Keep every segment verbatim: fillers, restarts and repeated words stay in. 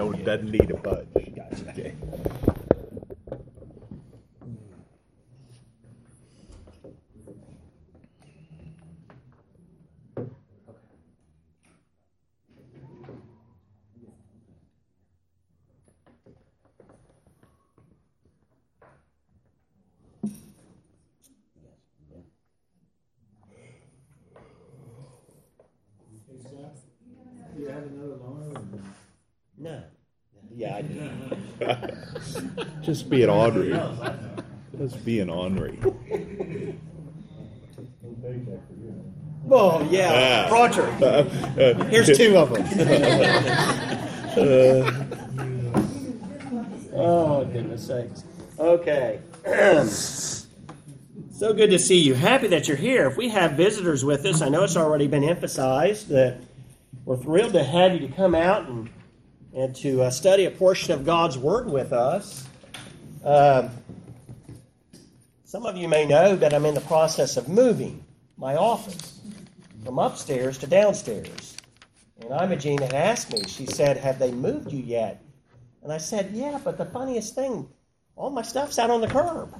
don't doesn't need a budge. Gotcha. Okay. Do you have another loan? No. Yeah, I do. Just being ornery. Just being ornery. Well, yeah, Ah. Roger. Uh, uh, Here's two of them. Oh, goodness sakes. Okay. So good to see you. Happy that you're here. If we have visitors with us, I know it's already been emphasized that we're thrilled to have you to come out and, and to uh, study a portion of God's Word with us. Uh, some of you may know that I'm in the process of moving my office from upstairs to downstairs. And Imogene had asked me, she said, have they moved you yet? And I said, yeah, but the funniest thing, all my stuff's out on the curb.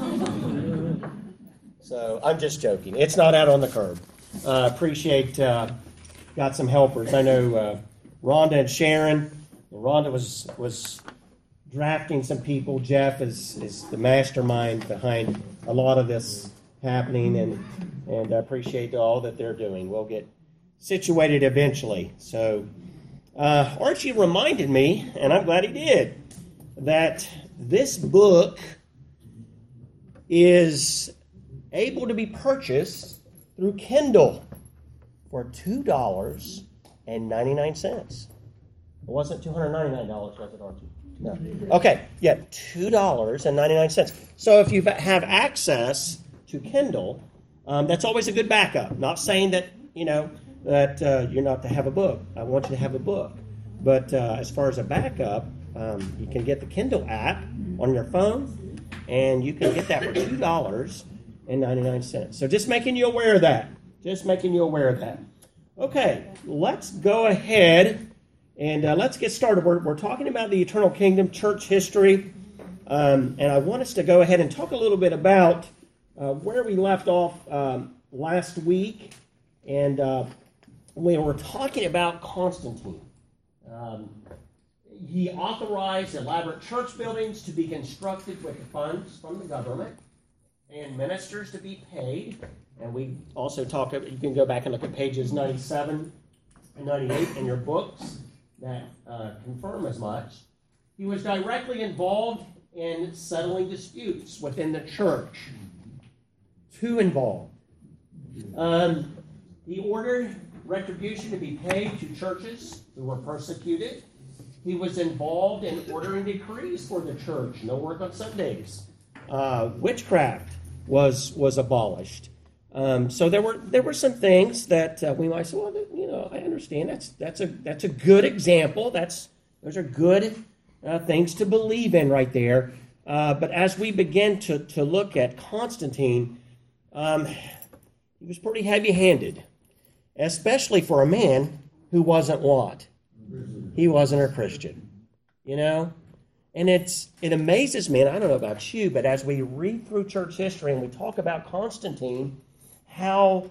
So I'm just joking. It's not out on the curb. Uh, appreciate, uh, got some helpers. I know uh, Rhonda and Sharon. Rhonda was was drafting some people. Jeff is, is the mastermind behind a lot of this happening, and and I appreciate all that they're doing. We'll get situated eventually. So uh, Archie reminded me, and I'm glad he did, that this book is able to be purchased through Kindle for two dollars and ninety-nine cents. It wasn't two hundred ninety-nine dollars, was it, Archie? No. Okay, yeah, two dollars and ninety-nine cents. So if you have access to Kindle, um, that's always a good backup. Not saying that, you know, that uh, you're not to have a book. I want you to have a book. But uh, as far as a backup, um, you can get the Kindle app on your phone, and you can get that for two dollars and ninety-nine cents. So just making you aware of that. Just making you aware of that. Okay, let's go ahead and uh, let's get started. We're, we're talking about the eternal kingdom, church history, um, and I want us to go ahead and talk a little bit about uh, where we left off um, last week, and uh, we were talking about Constantine. Um, he authorized elaborate church buildings to be constructed with funds from the government, and ministers to be paid. And we also talk, you can go back and look at pages ninety-seven and ninety-eight in your books that uh, confirm as much. He was directly involved in settling disputes within the church. Too involved. Um, he ordered retribution to be paid to churches who were persecuted. He was involved in ordering decrees for the church. No work on Sundays. Uh, witchcraft was was abolished. Um, so there were there were some things that uh, we might say, well, you know, I understand. That's that's a that's a good example. That's those are good uh, things to believe in right there. Uh, but as we begin to to look at Constantine, um, he was pretty heavy-handed, especially for a man who wasn't what? He wasn't a Christian, you know. And it's it amazes me, and I don't know about you, but as we read through church history and we talk about Constantine, how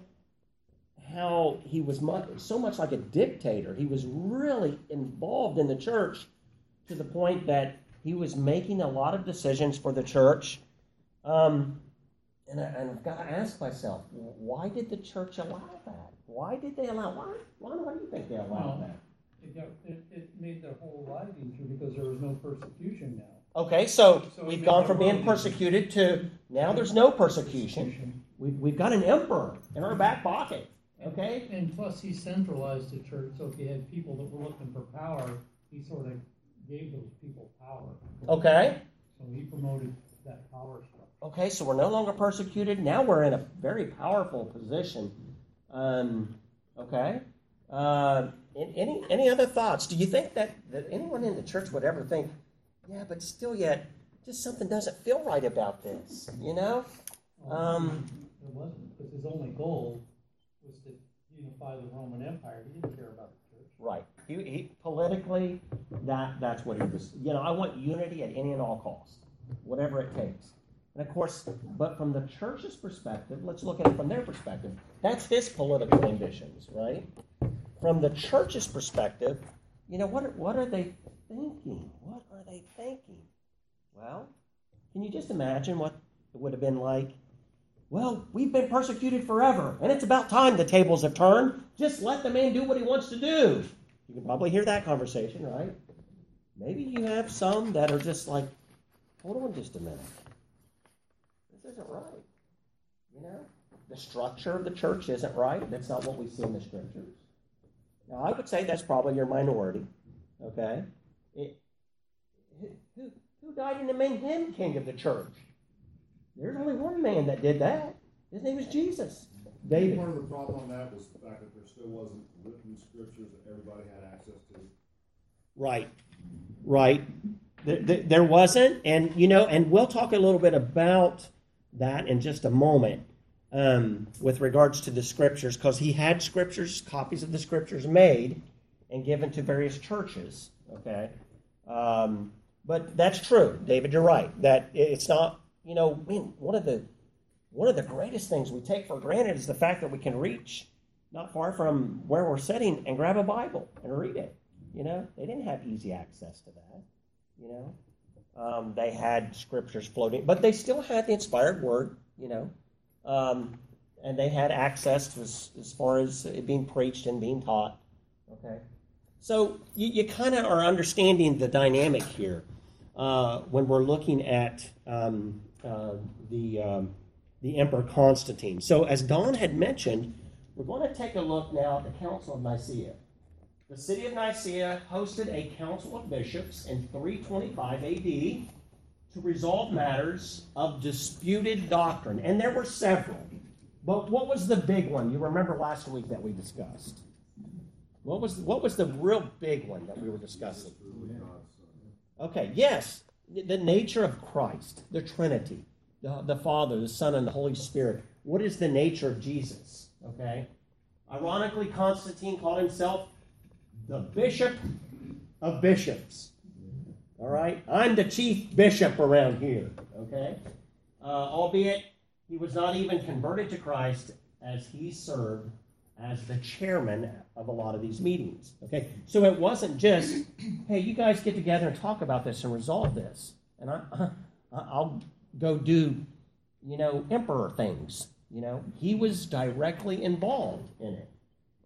how he was much, so much like a dictator. He was really involved in the church to the point that he was making a lot of decisions for the church. Um, and, I, and I've got to ask myself, why did the church allow that? Why did they allow? Why? Why, why do you think they allowed Well, that? It, got, it, it made their whole life easier because there was no persecution now. Okay, so, So we've it gone made from the being world persecuted to now there's no persecution. We've, we've got an emperor in our back pocket, okay? And plus, he centralized the church, so if you had people that were looking for power, he sort of gave those people power. Okay. So he promoted that power structure. Okay, so we're no longer persecuted. Now we're in a very powerful position. Um, okay. Uh, any any other thoughts? Do you think that, that anyone in the church would ever think, yeah, but still yet, just something doesn't feel right about this, you know? Um, It wasn't, because his only goal was to unify the Roman Empire. He didn't care about the church. right. He, he politically, That that's what he was. You know, I want unity at any and all costs, whatever it takes. And of course, but from the church's perspective, let's look at it from their perspective. That's his political ambitions, right? From the church's perspective, you know, what are, what are they thinking? What are they thinking? Well, can you just imagine what it would have been like? Well, we've been persecuted forever, and it's about time the tables have turned. Just let the man do what he wants to do. You can probably hear that conversation, right? Maybe you have some that are just like, hold on just a minute. This isn't right. You know, the structure of the church isn't right. That's not what we see in the scriptures. Now, I would say that's probably your minority, okay? It, who, who died and made him king of the church? There's only one man that did that. His name is Jesus. David. Part of the problem on that was the fact that there still wasn't written scriptures that everybody had access to. Right, right. There, there, there wasn't, and you know, and we'll talk a little bit about that in just a moment um, with regards to the scriptures, because he had scriptures, copies of the scriptures made and given to various churches. Okay, um, but that's true, David. You're right. That it's not. You know, man, one of the one of the greatest things we take for granted is the fact that we can reach not far from where we're sitting and grab a Bible and read it. You know, they didn't have easy access to that. You know, um, they had scriptures floating, but they still had the inspired word. You know, um, and they had access to as, as far as it being preached and being taught. Okay, so you, you kind of are understanding the dynamic here uh, when we're looking at. Um, Uh, the um, the Emperor Constantine. So as Don had mentioned, we're going to take a look now at the Council of Nicaea. The city of Nicaea hosted a council of bishops in three twenty-five A D to resolve matters of disputed doctrine, and there were several. But what was the big one? You remember last week that we discussed. What was what was the real big one that we were discussing? Okay, yes. The nature of Christ, the Trinity, the, the Father, the Son, and the Holy Spirit. What is the nature of Jesus? Okay? Ironically, Constantine called himself the Bishop of Bishops. All right? I'm the chief bishop around here. Okay? Uh, albeit, he was not even converted to Christ as he served as the chairman of a lot of these meetings. Okay, so it wasn't just, hey, you guys get together and talk about this and resolve this, and I, I'll go do, you know, emperor things. You know, he was directly involved in it.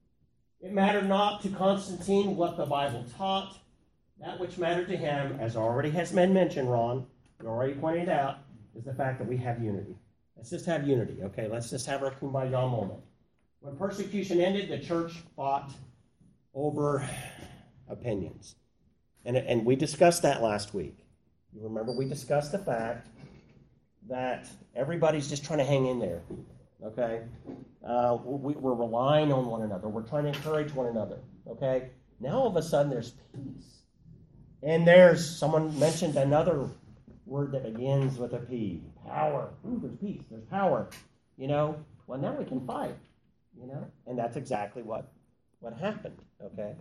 It mattered not to Constantine what the Bible taught. That which mattered to him, as already has been mentioned, Ron, you already pointed out, is the fact that we have unity. Let's just have unity. Okay, let's just have our kumbaya moment. When persecution ended, the church fought over opinions. And, and we discussed that last week. You remember we discussed the fact that everybody's just trying to hang in there, okay? Uh, we, we're relying on one another. We're trying to encourage one another, okay? Now all of a sudden there's peace. And there's, someone mentioned another word that begins with a P, power. Ooh, there's peace, there's power, you know? Well, now we can fight. You know, and that's exactly what, what happened, okay?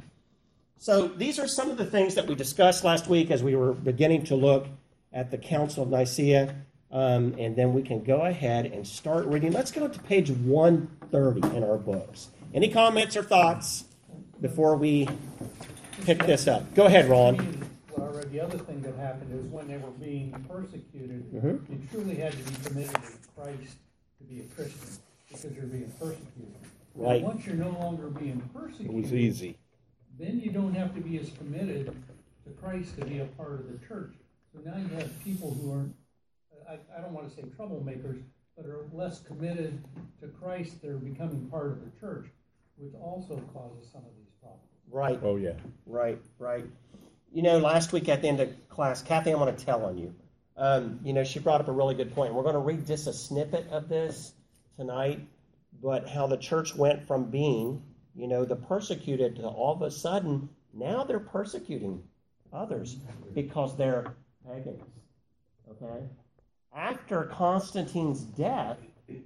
So these are some of the things that we discussed last week as we were beginning to look at the Council of Nicaea, um, and then we can go ahead and start reading. Let's go to page one thirty in our books. Any comments or thoughts before we pick this up? Go ahead, Ron. Well, the other thing that happened is when they were being persecuted, Mm-hmm. you truly had to be committed to Christ to be a Christian, because you're being persecuted. Right. Now, once you're no longer being It persecuted, was easy. then you don't have to be as committed to Christ to be a part of the church. So now you have people who are, I, I don't want to say troublemakers, but are less committed to Christ. They're becoming part of the church, which also causes some of these problems. Right. Oh, yeah. Right, right. You know, last week at the end of class, Kathy, I'm going to tell on you. Um, you know, she brought up a really good point. We're going to read just a snippet of this tonight, but how the church went from being, you know, the persecuted to all of a sudden, now they're persecuting others because they're pagans, okay? After Constantine's death,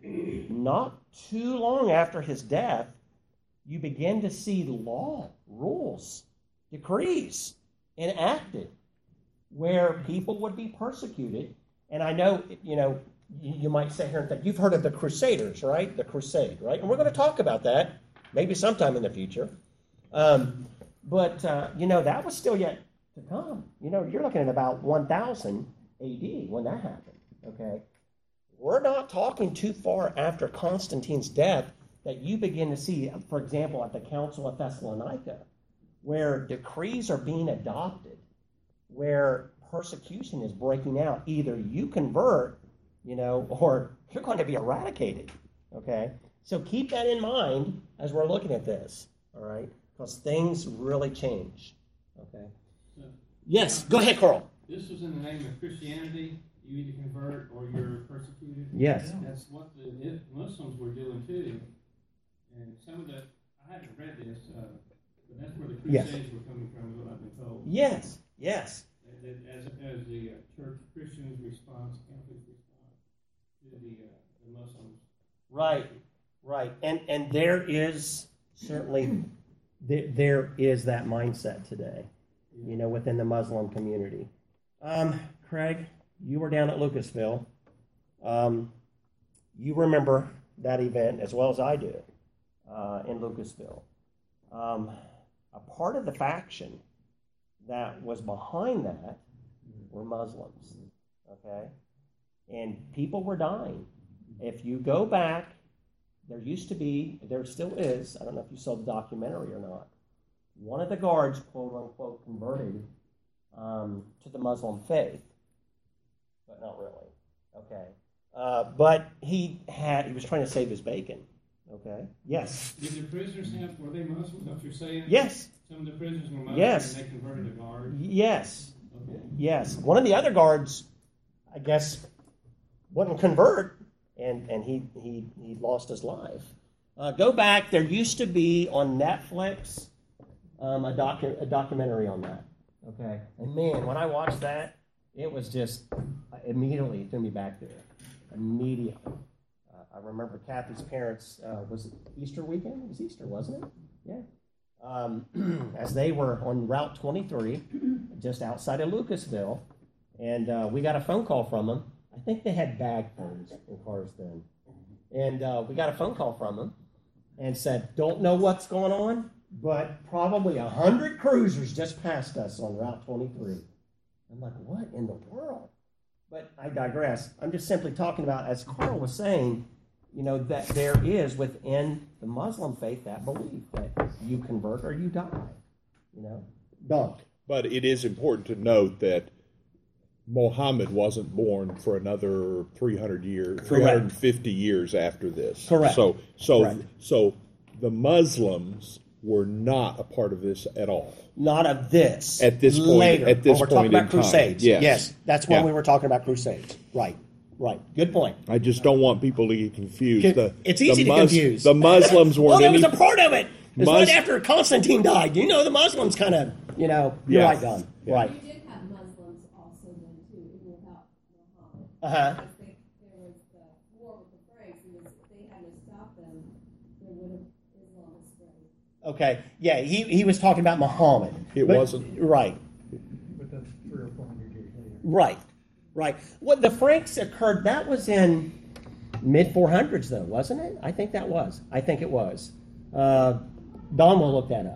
not too long after his death, you begin to see law, rules, decrees, enacted where people would be persecuted. And I know, you know, you, you might sit here and think, you've heard of the Crusaders, right? The Crusade, right? And we're going to talk about that maybe sometime in the future. Um, but, uh, you know, that was still yet to come. You know, you're looking at about one thousand A D when that happened, okay? We're not talking too far after Constantine's death that you begin to see, for example, at the Council of Thessalonica, where decrees are being adopted, where persecution is breaking out. Either you convert, you know, or you're going to be eradicated, okay? So keep that in mind as we're looking at this, all right? Because things really change, okay? So, Yes, go ahead, Carl. this was in the name of Christianity. You either convert or you're persecuted. Yes. That's what the Muslims were doing too. And some of the, I haven't read this, uh, but that's where the Yes. Crusades were coming from, is what I've been told. Yes, yes. That As, as the uh, church Christians' response, Catholics' response to the, uh, the Muslims. Right, right. And and there is certainly, there, there is that mindset today, you know, within the Muslim community. Um, Craig, you were down at Lucasville. Um, you remember that event as well as I do uh, in Lucasville. Um, a part of the faction that was behind that were Muslims, okay? And people were dying. If you go back, there used to be, there still is, I don't know if you saw the documentary or not, one of the guards, quote unquote, converted um, to the Muslim faith, but not really, okay? Uh, but he had, he was trying to save his bacon, okay? Yes. Did the prisoners have, were they Muslims, what you're saying? Yes. Some of the prisoners were Muslims Yes. and they converted a guard? Yes. Okay. Yes. One of the other guards, I guess, wouldn't convert, and, and he, he, he lost his life. Uh, go back. There used to be on Netflix um, a, docu- a documentary on that. Okay. And man, when I watched that, it was just uh, immediately it threw me back there. Immediately. Uh, I remember Kathy's parents, uh, was it Easter weekend? It was Easter, wasn't it? Yeah. Um, as they were on Route twenty-three, just outside of Lucasville, and uh, we got a phone call from them. I think they had bag phones in cars then. And uh, we got a phone call from them and said, don't know what's going on, but probably a hundred cruisers just passed us on Route twenty-three. I'm like, what in the world? But I digress. I'm just simply talking about, as Carl was saying, you know, that there is within the Muslim faith that belief that you convert or you die, you know. Don't. But it is important to note that Muhammad wasn't born for another three hundred years, three hundred fifty years after this. Correct. So, so, Correct. so the Muslims were not a part of this at all. Not of this. At this point- Later. at this when we're point talking in about time. crusades. Yes. Yes, that's when Yeah. we were talking about crusades. Right. Right. Good point. I just don't want people to get confused. It- The- it's the easy to Mus- confuse. The Muslims Well, weren't that was any. a part of it. It's Mus- right after Constantine died. You know, the Muslims kind of, you know, you're Yeah. right, Don. Yeah. Right. You did have Muslims also then too, even without Muhammad. Uh-huh. Because they, there was the war with the Franks, and if they hadn't stopped them, there would have Islam spread. Okay. Yeah, he, he was talking about Muhammad. It But- wasn't. Right. But that's three or four hundred years later. Right. Right. What the Franks occurred, that was in mid four hundreds, though, wasn't it? I think that was. I think it was. Uh, Don will look that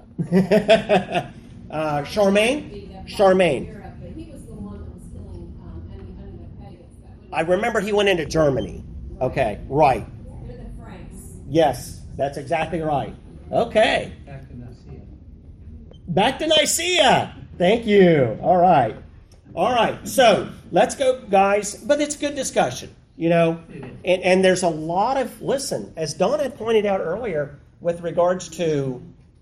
up. uh, Charmaine? Charmaine. Europe, but he was the one that was killing um, any, any of the pagans. That would I remember he went into Germany. Okay, right. They're the Franks. Yes, that's exactly right. Okay. Back to Nicaea. Back to Nicaea. Thank you. All right. All right. So let's go, guys. But it's good discussion, you know. It is. And, and there's a lot of, listen, as Don had pointed out earlier, with regards to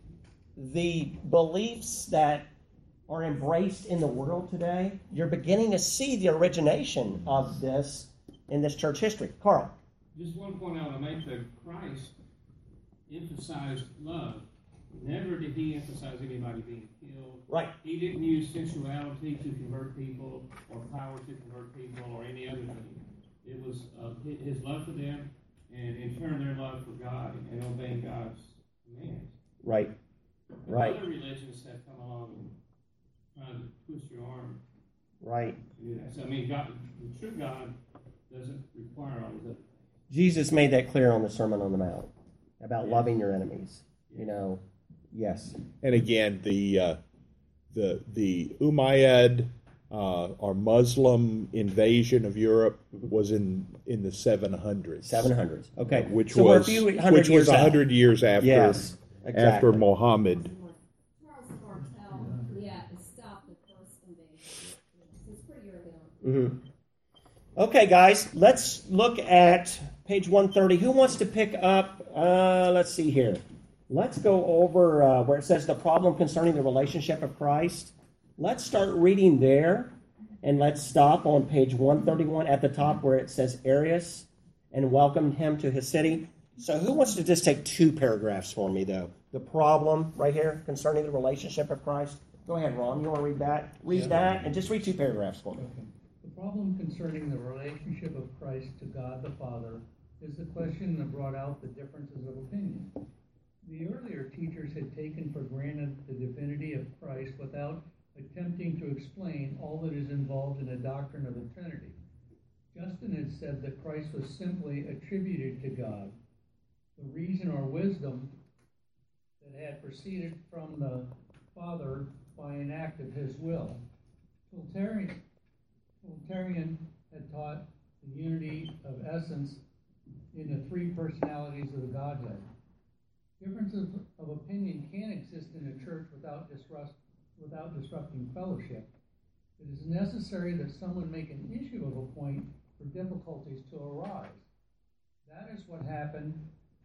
the beliefs that are embraced in the world today, you're beginning to see the origination of this in this church history. Carl. Just one point I want to make, that Christ emphasized love. Never did he emphasize anybody being killed. Right. He didn't use sensuality to convert people or power to convert people or any other thing. It was uh, hi- his love for them, and in turn their love for God and obeying God's commands. Right. Right. Other religions have come along and trying to twist your arm Right. to do that. So, I mean, God, the true God doesn't require all of that. Jesus made that clear on the Sermon on the Mount about Yes. loving your enemies. You know, yes. And again, the uh, the the Umayyad uh, or Muslim invasion of Europe was in in the seven hundreds. seven hundreds. Okay. Which so we're a was few hundred which years was a out. hundred years after Yes, after exactly. Muhammad. Charles Martel, yeah, it stopped the first invasion. So it's pretty early on. Mm-hmm. Okay, guys, let's look at page one thirty. Who wants to pick up? Uh, let's see here. Let's go over uh, where it says the problem concerning the relationship of Christ. Let's start reading there, and let's stop on page one thirty-one at the top where it says Arius and welcomed him to his city. So who wants to just take two paragraphs for me, though? The problem right here concerning the relationship of Christ. Go ahead, Ron. You want to read that? Read Yeah. that, and just read two paragraphs for me. Okay. The problem concerning the relationship of Christ to God the Father is the question that brought out the differences of opinion. The earlier teachers had taken for granted the divinity of Christ without attempting to explain all that is involved in the doctrine of the Trinity. Justin had said that Christ was simply attributed to God. The reason or wisdom that had proceeded from the Father by an act of his will. Trinitarian Trinitarian had taught the unity of essence in the three personalities of the Godhead. Differences of opinion can exist in a church without disrupt, without disrupting fellowship. It is necessary that someone make an issue of a point for difficulties to arise. That is what happened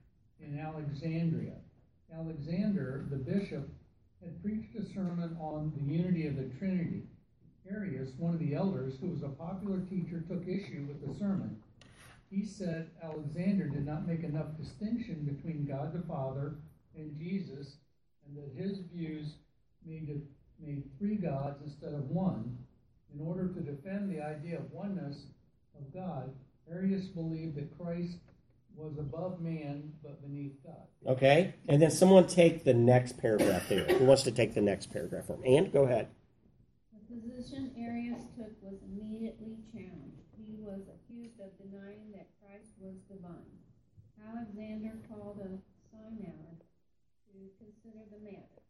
in Alexandria. Alexander, the bishop, had preached a sermon on the unity of the Trinity. Arius, one of the elders, who was a popular teacher, took issue with the sermon. He said Alexander did not make enough distinction between God the Father and Jesus, and that his views made, it, made three gods instead of one. In order to defend the idea of oneness of God, Arius believed that Christ was above man but beneath God. Okay, and then someone take the next paragraph there. Who wants to take the next paragraph from? And go ahead. The position Arius took was immediately challenged. He was accused of denying that Christ was divine. Alexander called a synod to consider the matter.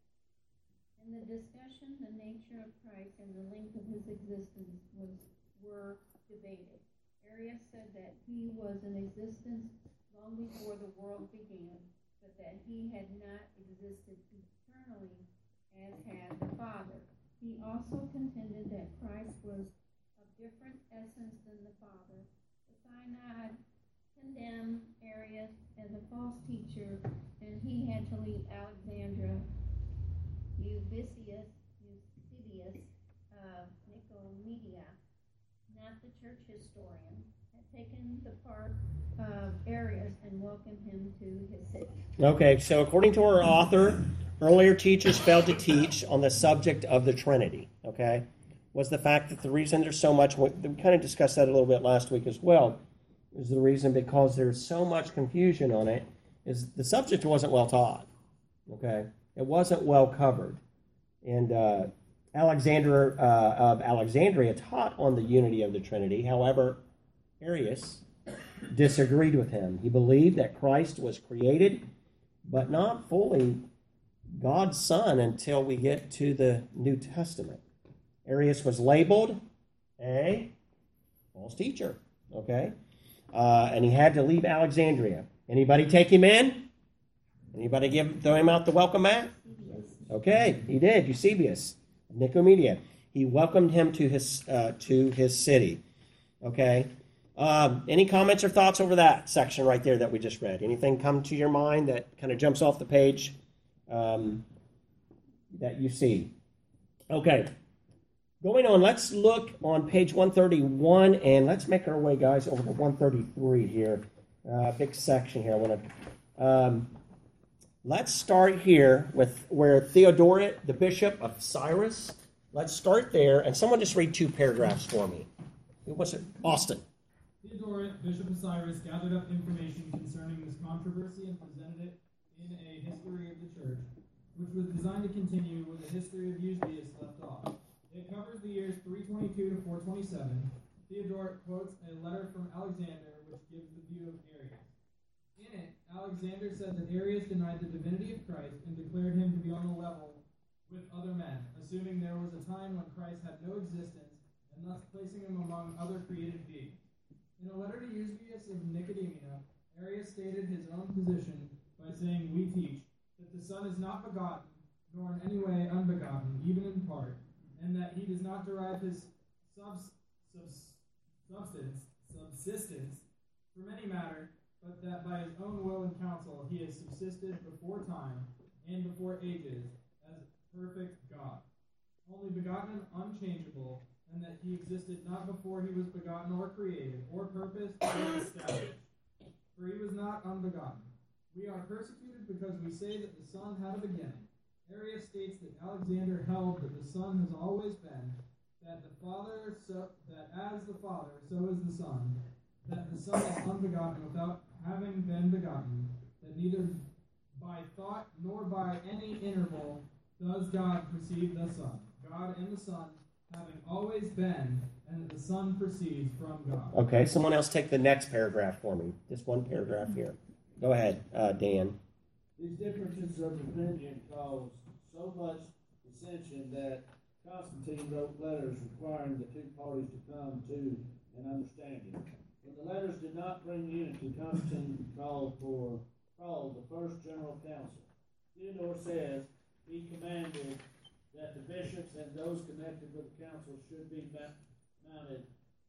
In the discussion, the nature of Christ and the length of his existence was were debated. Arius said that he was in existence long before the world began, but that he had not existed eternally as had the Father. He also contended that Christ was of different essence than the Father. The synod condemned Arius as a false teacher, and he had to leave Alexandria. Eusebius, Eusebius of Nicomedia, not the church historian, had taken the part of Arius and welcomed him to his city. Okay, so according to our author, earlier teachers failed to teach on the subject of the Trinity, okay? Was the fact that the reason there's so much, we kind of discussed that a little bit last week as well, is the reason because there's so much confusion on it, is the subject wasn't well taught, okay? It wasn't well covered. And uh, Alexander uh, of Alexandria taught on the unity of the Trinity. However, Arius disagreed with him. He believed that Christ was created, but not fully God's Son until we get to the New Testament. Arius was labeled a false teacher, okay? Uh, and he had to leave Alexandria. Anybody take him in? Anybody give throw him out the welcome mat? Okay, he did. Eusebius of Nicomedia. He welcomed him to his uh, to his city. Okay. Um, any comments or thoughts over that section right there that we just read? Anything come to your mind that kind of jumps off the page um, that you see? Okay. Going on, let's look on page one thirty-one, and let's make our way, guys, over to one thirty-three here. Uh, big section here. I want to. Um, let's start here with where Theodoret, the bishop of Cyrus. Let's start there, and someone just read two paragraphs for me. What's it? Austin. Theodoret, bishop of Cyrus, gathered up information concerning this controversy and presented it in a history of the church, which was designed to continue where the history of Eusebius left off. It covers the years three twenty-two to four twenty-seven. Theodore quotes a letter from Alexander which gives the view of Arius. In it, Alexander said that Arius denied the divinity of Christ and declared him to be on the level with other men, assuming there was a time when Christ had no existence, and thus placing him among other created beings. In a letter to Eusebius of Nicomedia, Arius stated his own position by saying, "We teach that the Son is not begotten, nor in any way unbegotten, even in part, and that he does not derive his subs, subs, substance, subsistence from any matter, but that by his own will and counsel he has subsisted before time and before ages as perfect God, only begotten and unchangeable, and that he existed not before he was begotten or created, or purposed or established, for he was not unbegotten. We are persecuted because we say that the Son had a beginning. Arius states that Alexander held that the Son has always been, that the Father so that as the Father, so is the Son, that the Son is unbegotten without having been begotten, that neither by thought nor by any interval does God perceive the Son. God and the Son having always been, and that the Son proceeds from God. Okay, someone else take the next paragraph for me. Just one paragraph here. Go ahead, uh, Dan. These differences of opinion caused so much dissension that Constantine wrote letters requiring the two parties to come to an understanding. When the letters did not bring unity, Constantine called for called the first general council. Theodore says he commanded that the bishops and those connected with the council should be mounted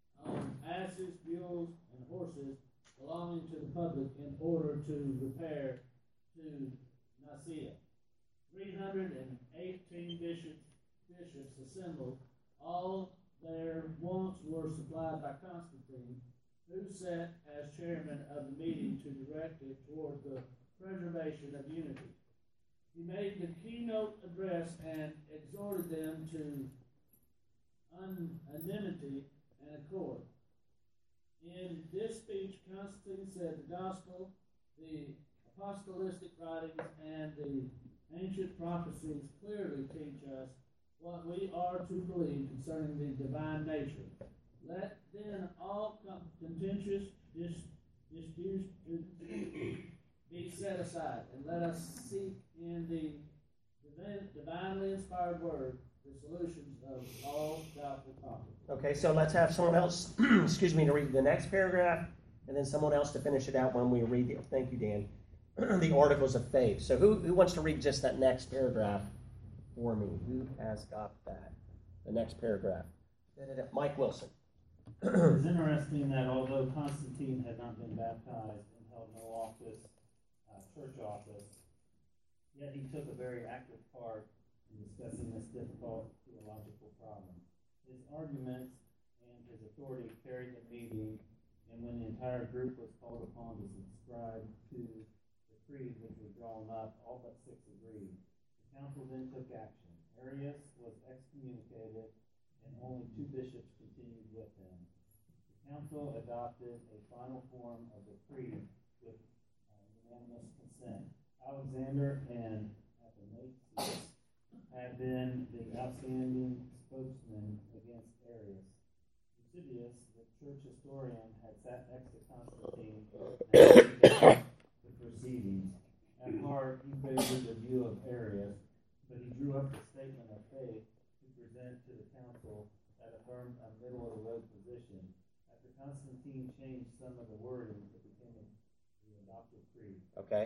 on asses, mules, and horses belonging to the public in order to repair to Nicaea. three hundred eighteen bishops, bishops assembled. All their wants were supplied by Constantine, who sat as chairman of the meeting to direct it toward the preservation of unity. He made the keynote address and exhorted them to unanimity and accord. In this speech, Constantine said the gospel, the apostolic writings, and the ancient prophecies clearly teach us what we are to believe concerning the divine nature. Let then all contentious dis- disputes be set aside, and let us seek in the divine, divinely inspired word the solutions of all doubtful topics. Okay, so let's have someone else, excuse me, to read the next paragraph, and then someone else to finish it out when we read the, thank you, Dan, the articles of faith. So who, who wants to read just that next paragraph for me? Who has got that? The next paragraph. Mike Wilson. It's interesting that although Constantine had not been baptized and held no office, uh, church office, yet he took a very active part in discussing this difficult theological problem. His arguments and his authority carried the meeting, and when the entire group was called upon to subscribe to the creed which was drawn up, all but six agreed. The council then took action. Arius was excommunicated, and only two bishops continued with him. The council adopted a final form of the creed with uh, unanimous consent. Alexander and Athanasius had been the outstanding spokesman against Arius. Eusebius, the church historian, had sat next to Constantine and the proceedings. At heart, he favored the view of Arius, but he drew up a statement of faith to present to the council that affirmed a middle-of-the-road position. After Constantine changed some of the wording, it became the adopted creed. Okay.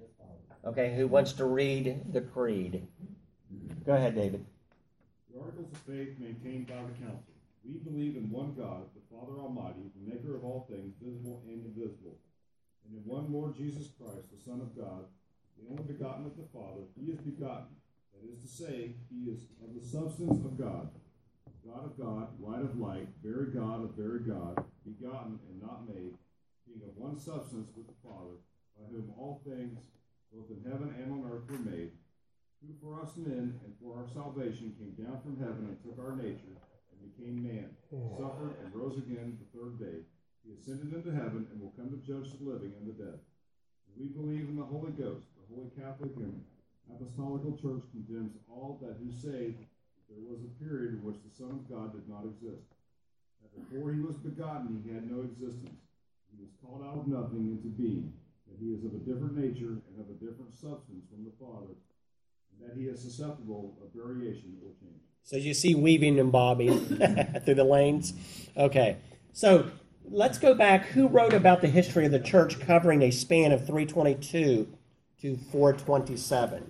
Okay, who wants to read the creed? Go ahead, David. The Articles of Faith maintained by the Council. We believe in one God, the Father Almighty, the maker of all things, visible and invisible, and in one Lord Jesus Christ, the Son of God, the only begotten of the Father. He is begotten, that is to say, he is of the substance of God, God of God, light of light, very God of very God, begotten and not made, being of one substance with the Father, by whom all things, both in heaven and on earth, were made, who for us men and for our salvation came down from heaven and took our nature and became man, suffered and rose again the third day. He ascended into heaven and will come to judge the living and the dead. And we believe in the Holy Ghost, the Holy Catholic and Apostolical Church condemns all that who say there was a period in which the Son of God did not exist. That before he was begotten, he had no existence. He was called out of nothing into being. That he is of a different nature and of a different substance from the Father, and that he is susceptible of variation or change. So you see weaving and bobbing through the lanes? Okay. So let's go back. Who wrote about the history of the church covering a span of three twenty-two to four twenty-seven?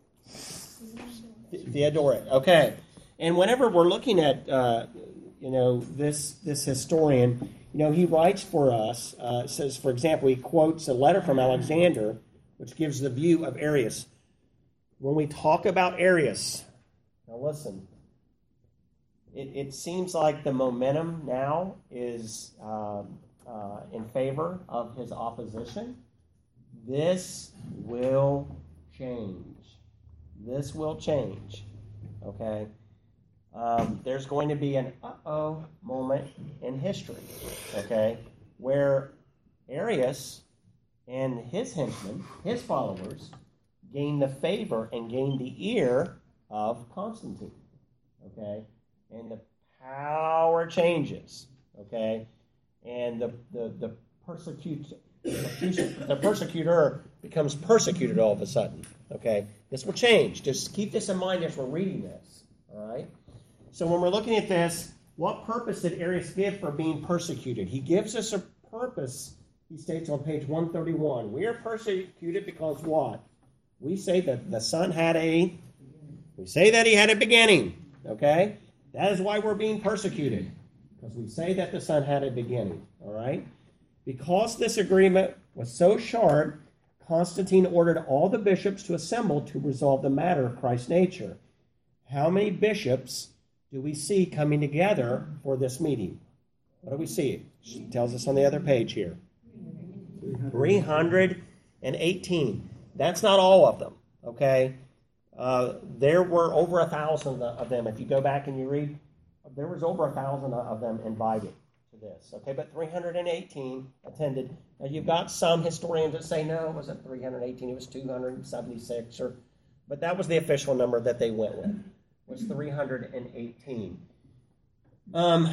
Theodoret. Okay. And whenever we're looking at, uh, you know, this this historian, you know, he writes for us, uh, says, for example, he quotes a letter from Alexander, which gives the view of Arius. When we talk about Arius, now listen, it, it seems like the momentum now is um, uh, in favor of his opposition. This will change. This will change, okay? Um, there's going to be an uh-oh moment in history, okay, where Arius and his henchmen, his followers, gain the favor and gain the ear of Constantine, okay? And the power changes, okay? And the, the, the, persecute, the persecutor becomes persecuted all of a sudden, okay? This will change. Just keep this in mind as we're reading this, all right? So when we're looking at this, what purpose did Arius give for being persecuted? He gives us a purpose, he states on page one thirty-one. We are persecuted because what? We say that the Son had a, we say that he had a beginning, okay? That is why we're being persecuted, because we say that the Son had a beginning, all right? Because this agreement was so sharp, Constantine ordered all the bishops to assemble to resolve the matter of Christ's nature. How many bishops do we see coming together for this meeting? What do we see? It tells us on the other page here. three hundred eighteen. That's not all of them, okay? Uh, there were over a thousand of them. If you go back and you read, there was over a thousand of them invited to this, okay? But three hundred eighteen attended. Now, you've got some historians that say, no, it wasn't three hundred eighteen, it was two hundred seventy-six, or, but that was the official number that they went with, was three hundred eighteen. Um,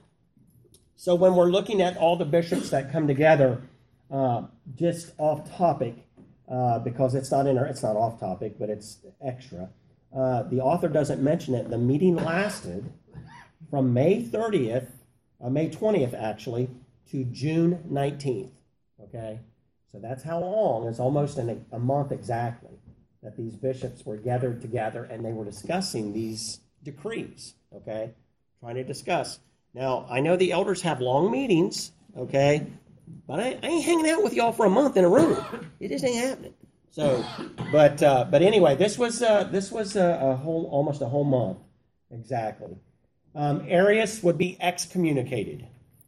so when we're looking at all the bishops that come together, uh, just off topic, uh, because it's not in our, it's not off topic, but it's extra. Uh, the author doesn't mention it. The meeting lasted from May thirtieth, uh, May twentieth actually, to June nineteenth. Okay, so that's how long. It's almost in a, a month exactly that these bishops were gathered together and they were discussing these decrees. Okay, trying to discuss. Now I know the elders have long meetings. Okay. But I, I ain't hanging out with y'all for a month in a room. It just ain't happening. So, but uh, but anyway, this was uh, this was a, a whole almost a whole month exactly. Um, Arius would be excommunicated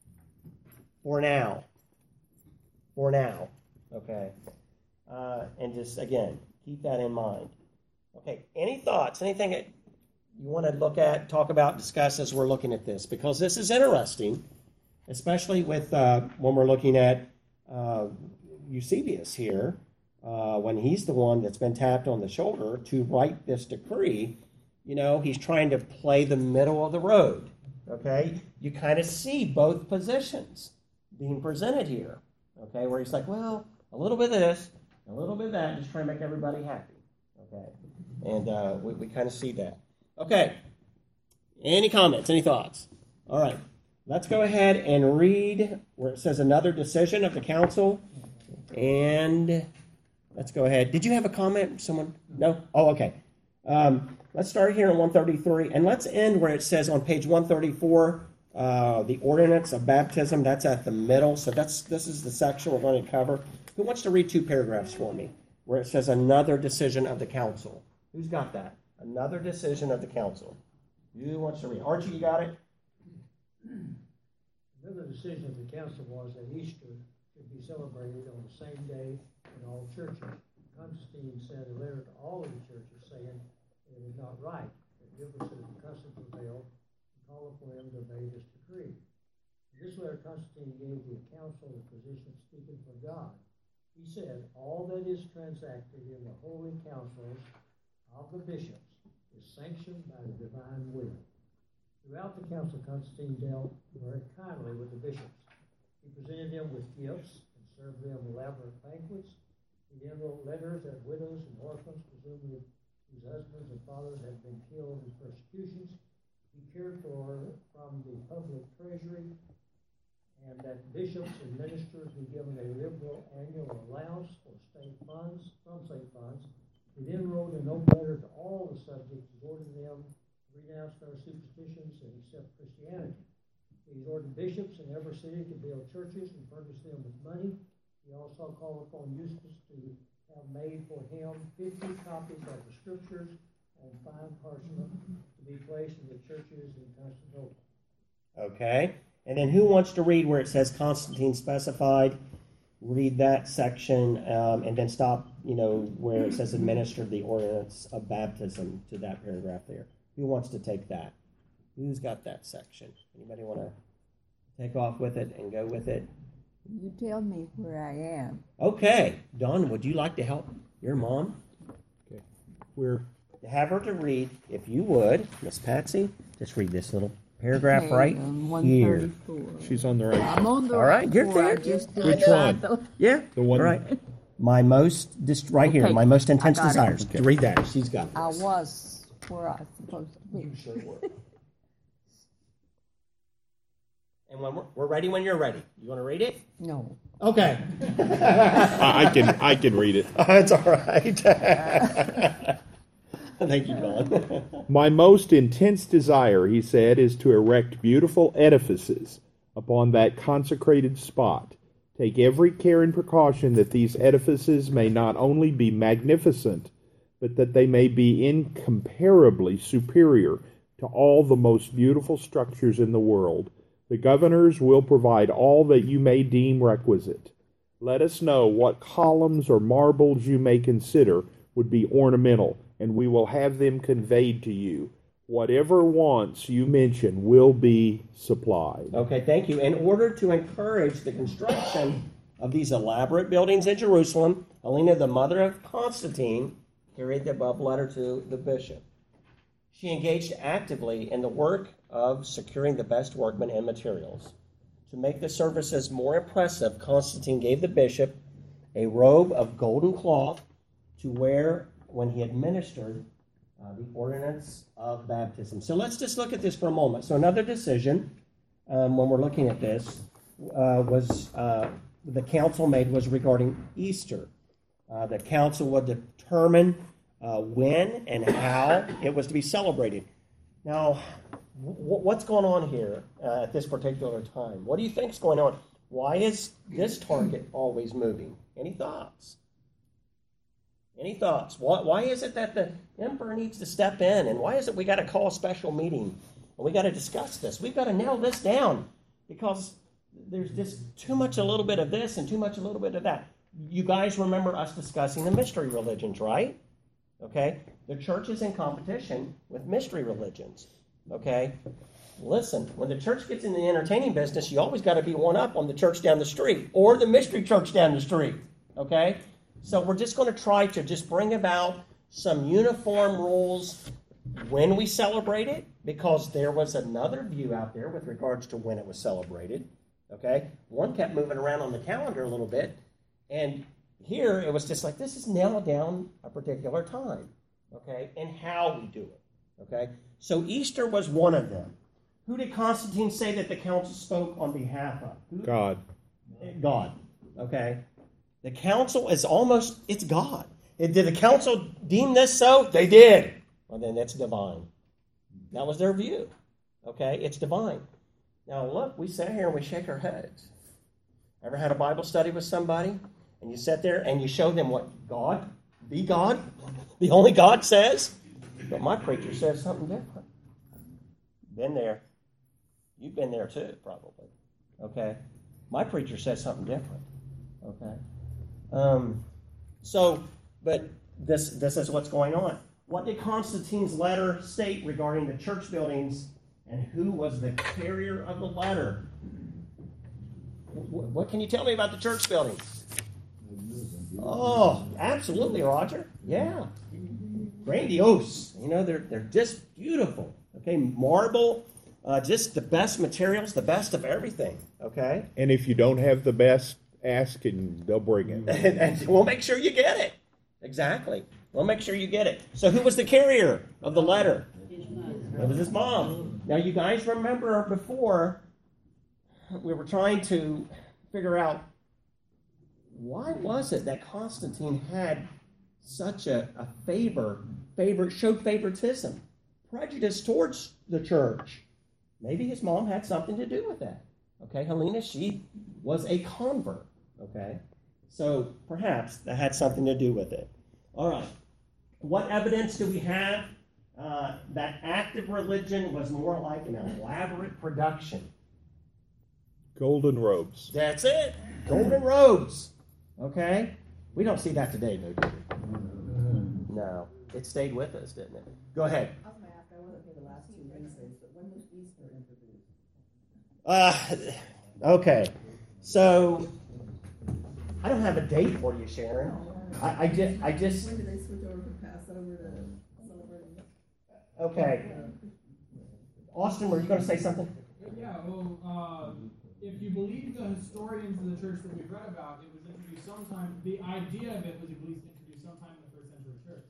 for now. For now, okay, uh, and just again keep that in mind. Okay, any thoughts? Anything that you want to look at, talk about, discuss as we're looking at this? Because this is interesting. Especially with uh, when we're looking at uh, Eusebius here, uh, when he's the one that's been tapped on the shoulder to write this decree, you know, he's trying to play the middle of the road, okay? You kind of see both positions being presented here, okay, where he's like, well, a little bit of this, a little bit of that, just trying to make everybody happy, okay? And uh, we, we kind of see that. Okay, any comments, any thoughts? All right. Let's go ahead and read where it says another decision of the council. And let's go ahead. Did you have a comment? Someone? No? Oh, okay. Um, let's start here on one thirty-three. And let's end where it says on page one thirty-four, uh, the ordinance of baptism. That's at the middle. So that's this is the section we're going to cover. Who wants to read two paragraphs for me? Where it says another decision of the council. Who's got that? Another decision of the council. Who wants to read? Archie, you got it? Another decision of the council was that Easter should be celebrated on the same day in all churches. Constantine sent a letter to all of the churches saying it was not right that differences in customs prevail and call upon them to obey this decree. In this letter, Constantine gave the council the position of speaking for God. He said, all that is transacted in the holy councils of the bishops is sanctioned by the divine will. Throughout the council, Constantine dealt very kindly with the bishops. He presented them with gifts and served them elaborate banquets. He then wrote letters that widows and orphans, presumably whose husbands and fathers had been killed in persecutions, he cared for from the public treasury, and that bishops and ministers be given a liberal annual allowance for state funds, from state funds. He then wrote an open letter to all the subjects, exhorting them to renounce their superstitions and accept Christianity. He exhorted bishops in every city to build churches and furnish them with money. He also called upon Eustace to have made for him fifty copies of the scriptures on fine parchment to be placed in the churches in Constantinople. Okay. And then who wants to read where it says Constantine specified? Read that section, um, and then stop, you know, where it says administered the ordinance of baptism to that paragraph there. Who wants to take that? Who's got that section? Anybody want to take off with it and go with it? You tell me where I am. Okay. Dawn, would you like to help your mom? Okay. We're Have her to read, if you would, Miss Patsy, just read this little paragraph Okay, right um, one here. thirty-four. she's on the right. I'm on the All right, you're four, I there. just did Which that. one? Yeah. The one- All right. My most, just right here, Okay, my most intense I got it. desires. To read that. She's got I this. was where I was supposed to be. You sure were. And when we're, we're ready when you're ready. You want to read it? No. Okay. I I can I can read it. That's all right. Thank you, Don. My most intense desire, he said, is to erect beautiful edifices upon that consecrated spot. Take every care and precaution that these edifices may not only be magnificent, but that they may be incomparably superior to all the most beautiful structures in the world. The governors will provide all that you may deem requisite. Let us know what columns or marbles you may consider would be ornamental, and we will have them conveyed to you. Whatever wants you mention will be supplied. Okay, thank you. In order to encourage the construction of these elaborate buildings in Jerusalem, Helena, the mother of Constantine, carried the above letter to the bishop. She engaged actively in the work of securing the best workmen and materials. To make the services more impressive, Constantine gave the bishop a robe of golden cloth to wear when he administered uh, the ordinance of baptism. So let's just look at this for a moment. So another decision, um, when we're looking at this, uh, was uh, the council made was regarding Easter. Uh, the council would determine uh, when and how it was to be celebrated. Now, w- what's going on here uh, at this particular time? What do you think is going on? Why is this target always moving? Any thoughts? Any thoughts? Why, why is it that the emperor needs to step in? And why is it we got to call a special meeting? And we got to discuss this. We've got to nail this down because there's just too much a little bit of this and too much a little bit of that. You guys remember us discussing the mystery religions, right? Okay? The church is in competition with mystery religions. Okay? Listen, when the church gets in the entertaining business, you always got to be one up on the church down the street or the mystery church down the street. Okay? So we're just going to try to just bring about some uniform rules when we celebrate it, because there was another view out there with regards to when it was celebrated. Okay? One kept moving around on the calendar a little bit, and here it was just like, this is nail down a particular time, okay, and how we do it. Okay? So Easter was one of them. Who did Constantine say that the council spoke on behalf of? Who? God. God. Okay? The council is almost, it's God. Did the council deem this so? They did. Well, then that's divine. That was their view. Okay? It's divine. Now, look, we sit here and we shake our heads. Ever had a Bible study with somebody? And you sit there and you show them what God, the God, the only God says? But my preacher says something different. Been there. You've been there too, probably. Okay? My preacher says something different. Okay? Um, so, but this this is what's going on. What did Constantine's letter state regarding the church buildings, and who was the carrier of the letter? What can you tell me about the church buildings? Oh, absolutely, Roger. Yeah. grandiose. You know, they're they're just beautiful. Okay, marble, uh, just the best materials, the best of everything. Okay, And if you don't have the best, ask and they'll bring it. and, and we'll make sure you get it. Exactly. We'll make sure you get it. So, who was the carrier of the letter? It was his mom. Now, you guys remember before we were trying to figure out why was it that Constantine had such a, a favor, favor, showed favoritism, prejudice towards the church. Maybe his mom had something to do with that. Okay, Helena, she was a convert. Okay, so perhaps that had something to do with it. All right, what evidence do we have uh, that active religion was more like an elaborate production? Golden robes. That's it, golden robes. Okay, we don't see that today, though, do we? No, it stayed with us, didn't it? Go ahead. I was going to ask, I wasn't here the last two Wednesdays, but when was Easter introduced? Uh, okay, so I don't have a date for you, Sharon. I, I just, I just. When did they switch over from Passover to celebrating? Okay, Austin, were you going to say something? Yeah, well, uh, if you believe the historians of the church that we've read about, it was introduced sometime, the idea of it was at least introduced sometime in the first century church.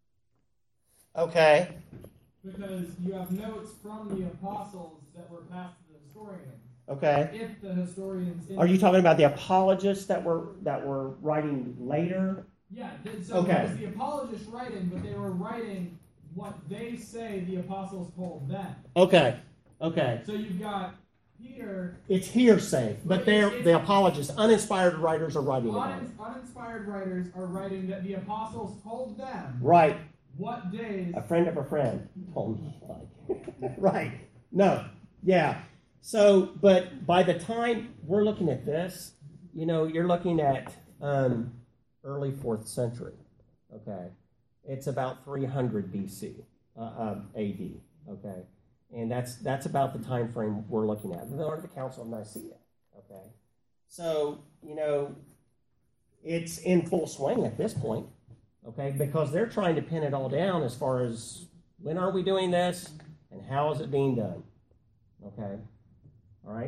Okay. Because you have notes from the apostles that were passed to the historians. Okay. If the historians... Are you talking about the apologists that were that were writing later? Yeah, th- so Okay. it was the apologists writing, but they were writing what they say the apostles told them. Okay. Okay. So you've got Peter... It's hearsay, but they're the apologists, uninspired writers are writing about it. Un- uninspired writers are writing that the apostles told them Right. what days... A friend of a friend told me. Like, right. No. Yeah. So, but by the time we're looking at this, you know, you're looking at um, early fourth century. Okay. It's about three hundred B C, uh, uh, A D. Okay. And that's that's about the time frame we're looking at. Or the Council of Nicaea. Okay. So, you know, it's in full swing at this point. Okay, because they're trying to pin it all down as far as when are we doing this and how is it being done. Okay, all right.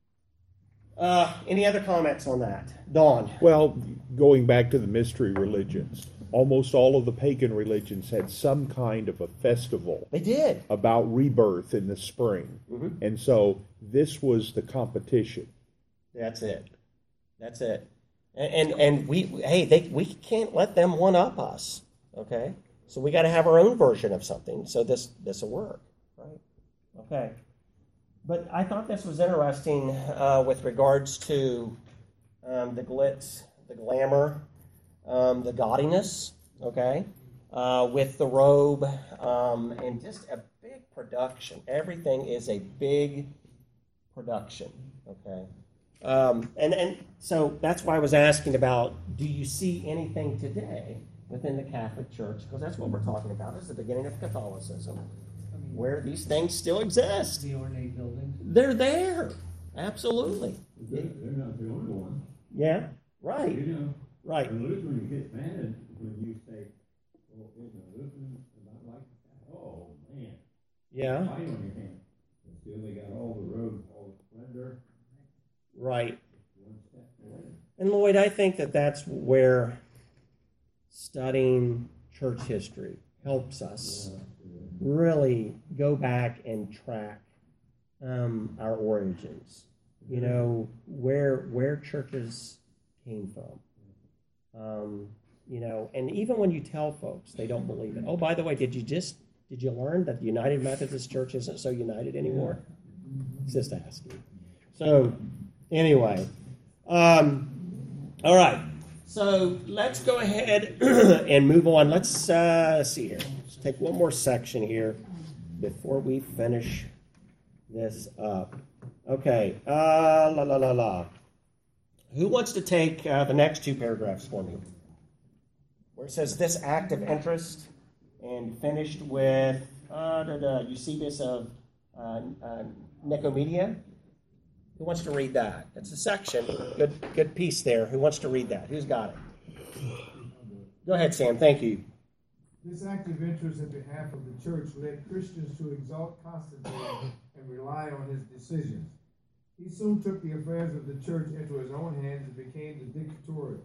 Uh, any other comments on that? Dawn? Well, going back to the mystery religions, almost all of the pagan religions had some kind of a festival. They did. About rebirth in the spring. Mm-hmm. And so this was the competition. That's it. That's it. And and, and we, hey, they, we can't let them one-up us, okay? So we got to have our own version of something so this this will work, right? Okay. But I thought this was interesting uh, with regards to um, the glitz, the glamour, um, the gaudiness, okay, uh, with the robe, um, and just a big production. Everything is a big production, okay? Um, and, and so that's why I was asking about, do you see anything today within the Catholic Church? Because that's what we're talking about, is the beginning of Catholicism, where these things still exist. The ornate buildings. They're there. Absolutely. They're, they're not the only ones. Yeah, right. You know, right. And Lutheran gets mad when you say, well, you know, Lutheran is not like that. Oh, man. Yeah. Fight on your hands. And still they got all the robes, all the splendor. Right. One step away. And Lloyd, I think that that's where studying church history helps us really go back and track um, our origins. You know, where where churches came from. Um, you know, and even when you tell folks, they don't believe it. Oh, by the way, did you just did you learn that the United Methodist Church isn't so united anymore? Just asking. So. Anyway, um, all right. So let's go ahead and move on. Let's uh, see here. Let's take one more section here before we finish this up. Okay. Uh, la la la la. Who wants to take uh, the next two paragraphs for me? Where it says this act of interest and finished with uh, da, da, Eusebius of uh, uh, Nicomedia. Who wants to read that? It's a section. Good good piece there. Who wants to read that? Who's got it? Go ahead, Sam. Thank you. This active interest in behalf of the church led Christians to exalt Constantine and rely on his decisions. He soon took the affairs of the church into his own hands and became the dictatorial.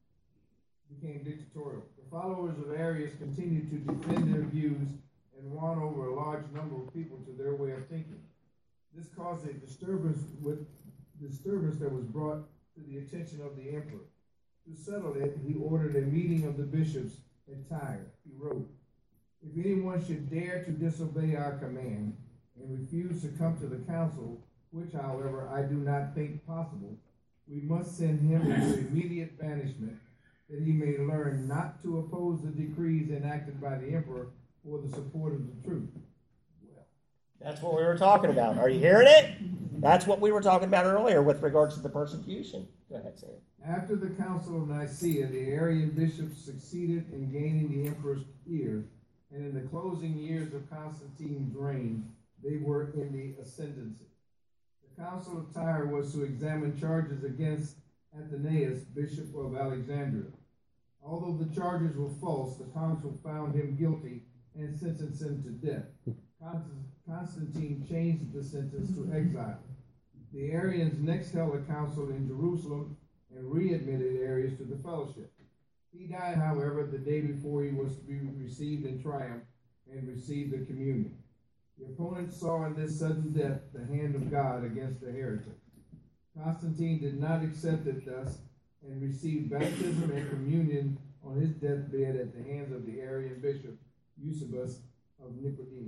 Became dictatorial. The followers of Arius continued to defend their views and won over a large number of people to their way of thinking. This caused a disturbance with disturbance that was brought to the attention of the emperor. To settle it, he ordered a meeting of the bishops at Tyre. He wrote, "If anyone should dare to disobey our command and refuse to come to the council, which, however, I do not think possible, we must send him into immediate banishment, that he may learn not to oppose the decrees enacted by the emperor for the support of the truth." Well, that's what we were talking about. Are you hearing it? That's what we were talking about earlier with regards to the persecution. Go ahead, Sam. After the Council of Nicaea, the Arian bishops succeeded in gaining the emperor's ear, and in the closing years of Constantine's reign, they were in the ascendancy. The Council of Tyre was to examine charges against Athanasius, bishop of Alexandria. Although the charges were false, the council found him guilty and sentenced him to death. Constantine changed the sentence to exile. The Arians next held a council in Jerusalem and readmitted Arius to the fellowship. He died, however, the day before he was to be received in triumph and received the communion. The opponents saw in this sudden death the hand of God against the heretic. Constantine did not accept it thus and received baptism and communion on his deathbed at the hands of the Arian bishop Eusebius of Nicomedia.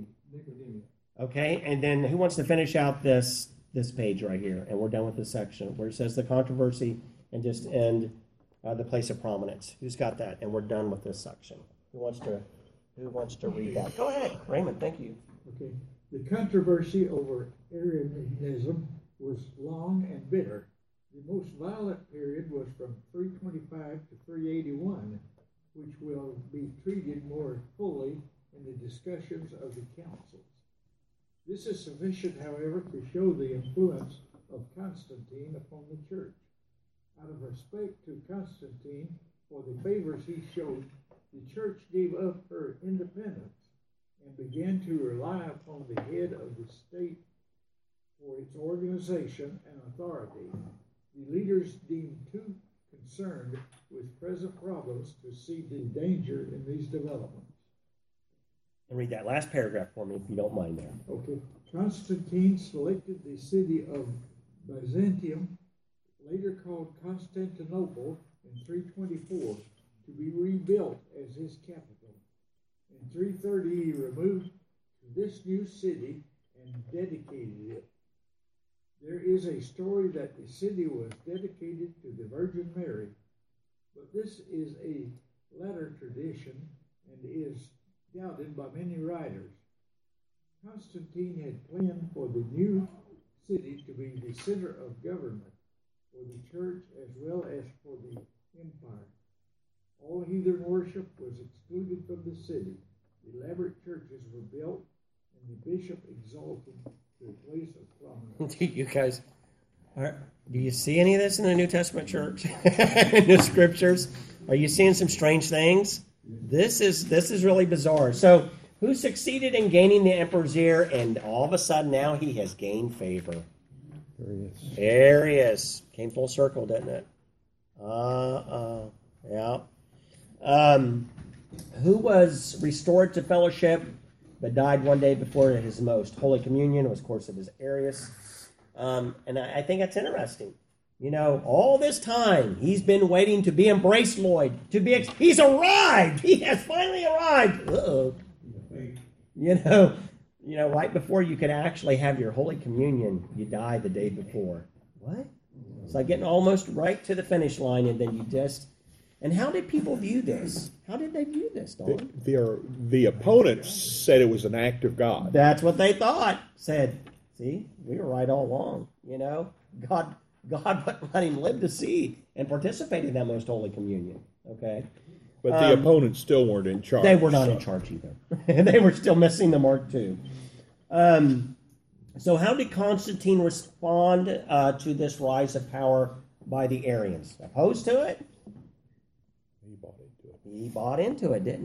Okay, and then who wants to finish out this this page right here? And we're done with this section where it says the controversy and just end uh, the place of prominence. Who's got that? And we're done with this section. Who wants to Who wants to read that? Go ahead, Raymond. Thank you. Okay. The controversy over Arianism was long and bitter. The most violent period was from three twenty-five to three eighty-one, which will be treated more fully in the discussions of the councils. This is sufficient, however, to show the influence of Constantine upon the church. Out of respect to Constantine for the favors he showed, the church gave up her independence and began to rely upon the head of the state for its organization and authority. The leaders deemed too concerned with present problems to see the danger in these developments. And read that last paragraph for me, if you don't mind there. Okay. Constantine selected the city of Byzantium, later called Constantinople, in three twenty-four, to be rebuilt as his capital. In three thirty, he removed to this new city and dedicated it. There is a story that the city was dedicated to the Virgin Mary, but this is a latter tradition and is doubted by many writers. Constantine had planned for the new city to be the center of government for the church as well as for the empire. All heathen worship was excluded from the city. Elaborate churches were built, and the bishop exalted to a place of prominence. You guys, are, do you see any of this in the New Testament church? In the scriptures? Are you seeing some strange things? This is this is really bizarre. So, who succeeded in gaining the emperor's ear, and all of a sudden now he has gained favor? Arius. Arius. Came full circle, didn't it? Uh-uh. Yeah. Um, who was restored to fellowship, but died one day before his most holy communion? Was, of course, it was Arius. Um, and I, I think that's interesting. You know, all this time, he's been waiting to be embraced, Lloyd. To be, ex- he's arrived. He has finally arrived. Uh-oh. You know, you know, right before you could actually have your Holy Communion, you die the day before. What? It's like getting almost right to the finish line, and then you just... And how did people view this? How did they view this, Don? The, the, the opponents said it was an act of God. That's what they thought. Said, see, we were right all along. You know, God... God wouldn't let him live to see and participate in that most holy communion. Okay, but the um, opponents still weren't in charge. They were not so. in charge either. They were still missing the mark too. Um, so, how did Constantine respond uh, to this rise of power by the Arians? Opposed to it? He bought into it. He bought into it, didn't he?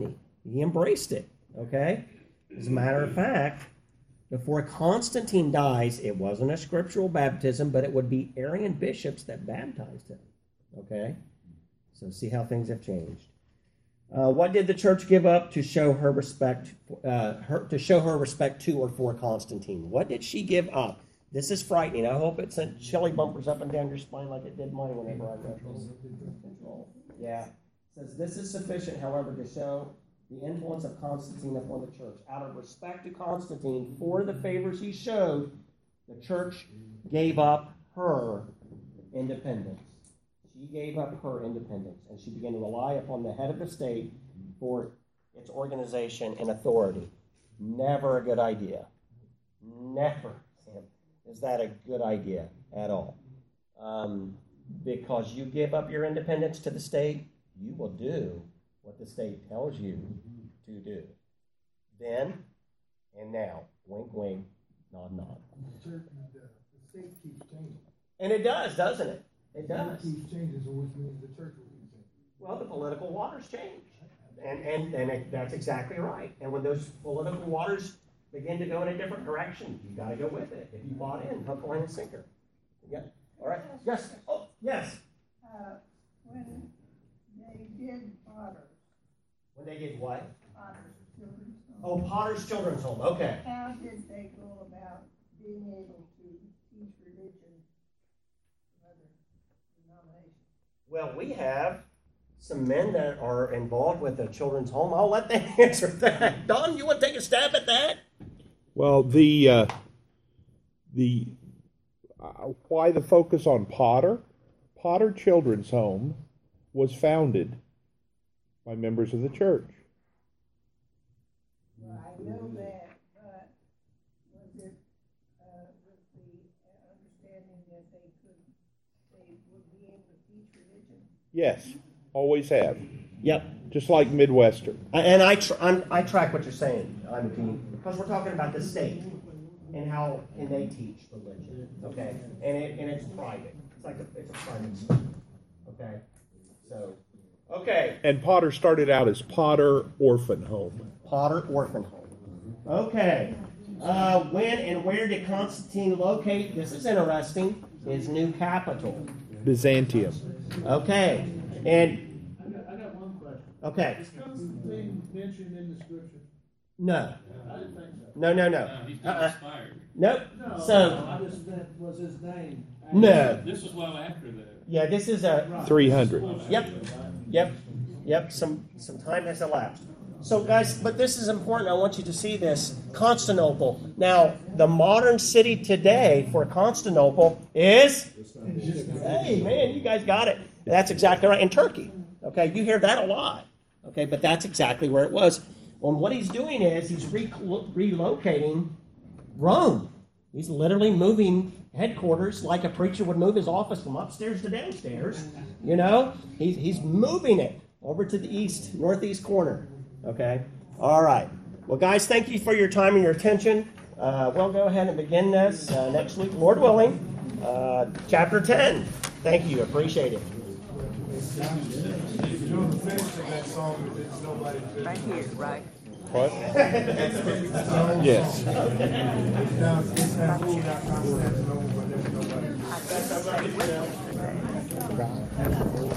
He embraced it, okay? As a matter of fact, before Constantine dies, it wasn't a scriptural baptism, but it would be Arian bishops that baptized him, okay? So see how things have changed. Uh, what did the church give up to show her respect, uh, her, to show her respect to or for Constantine? What did she give up? This is frightening. I hope it sent chilly bumpers up and down your spine like it did mine whenever I read this. Yeah. It says, this is sufficient, however, to show the influence of Constantine upon the church. Out of respect to Constantine for the favors he showed, the church gave up her independence. She gave up her independence, and she began to rely upon the head of the state for its organization and authority. Never a good idea. Never, Sam, is that a good idea at all. Um, because you give up your independence to the state, you will do what the state tells you to do. Then and now. Wink, wink, nod, nod. The church, the, the state keeps changing. And it does, doesn't it? It does. The state keeps changing, so which means the church will keep changing. Well, the political waters change. And, and, and it, that's exactly right. And when those political waters begin to go in a different direction, you got to go with it. If you bought in, hook, line, and sinker. Yeah. All right. Yes. Oh, yes. Uh, when they did Potter. When they did what? Potter's Children's Home. Oh, Potter's Children's Home. Okay. How did they go about being able to teach religion in other denominations? Well, we have some men that are involved with the Children's Home. I'll let them answer that. Don, you want to take a stab at that? Well, the uh, the uh, why the focus on Potter? Potter Children's Home was founded by members of the church. Well, I know that, but was it uh, with the understanding that they could, they would be able to teach religion? Yes, always have. Yep. Just like Midwestern. And I tr- I'm, I track what you're saying, I'm because we're talking about the state and how can they teach religion, okay? And it, and it's private. It's like a, it's a private school, okay? So, okay. And Potter started out as Potter Orphan Home. Potter Orphan Home. Okay. Uh, when and where did Constantine locate, this is interesting, his new capital? Byzantium. Okay. And I got, I got one question. Okay. Is Constantine mentioned in the scripture? No. I didn't think so. No, no, no. No, he's not Uh-uh. inspired. Nope. No, So, no, I just meant, was his name? no. This was well after that. Yeah, this is a three hundred. Yep. Yep. Yep. Some some time has elapsed. So, guys, but this is important. I want you to see this. Constantinople. Now, the modern city today for Constantinople is. Hey, man, you guys got it. That's exactly right. In Turkey. Okay, you hear that a lot. Okay, but that's exactly where it was. Well, what he's doing is he's re- relocating Rome. He's literally moving headquarters like a preacher would move his office from upstairs to downstairs. You know, he's, he's moving it over to the east, northeast corner. Okay? All right. Well, guys, thank you for your time and your attention. Uh, we'll go ahead and begin this uh, next week, Lord willing, uh, chapter ten. Thank you. Appreciate it. Right here, right? What? Yes. I